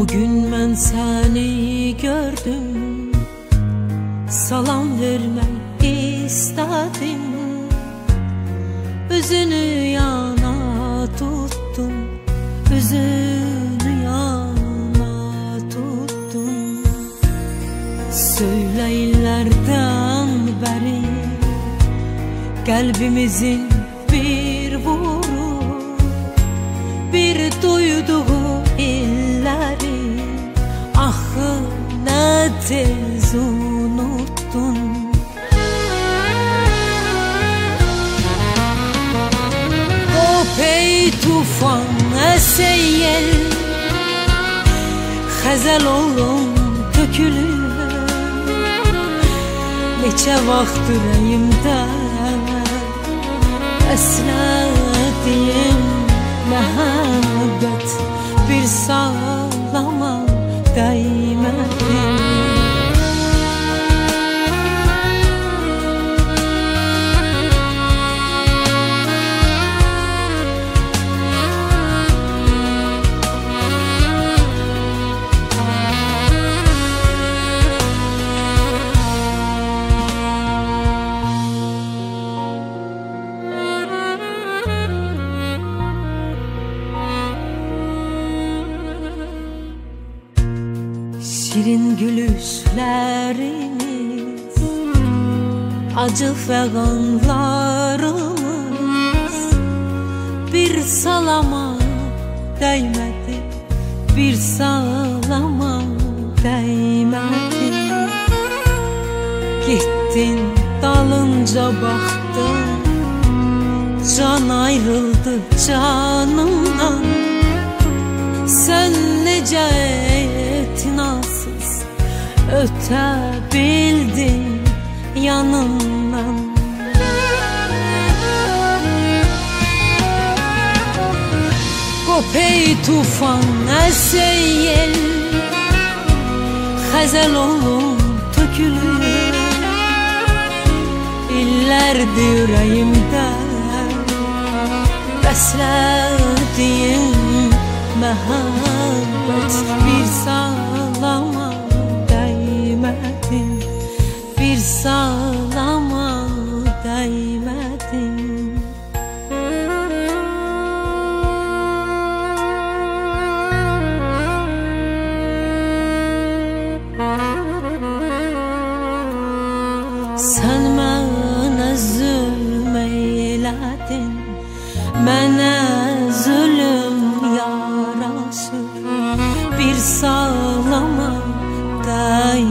O gün ben seni gördüm, salam vermek istedim. Üzünü yana tuttum, üzünü yana tuttum. Söyleyilerden beri kalbimizin bir vurur, bir duyduğu illeri, ahı ne tez unuttun. Kopey tufan eseyel, xəzəl olum tökülür. Neçə vaxt ürəyimdə əslədiyim məhəbbət bir sağlama dəymədi. Şirin gülüşlerimiz, acı fəğanlarımız bir salama değmedi, bir salama değmedi. Gittin dalınca baktın, can ayrıldı canımdan. Sen necə etinasız öte bildin yanımdan. Kopey tufan eseyel, xəzəl olum tökülür. İllərdir ürəyimdə bəslədiyim məhəbbət bir salama değmedi, bir salama değmedi. Sen mənə zülm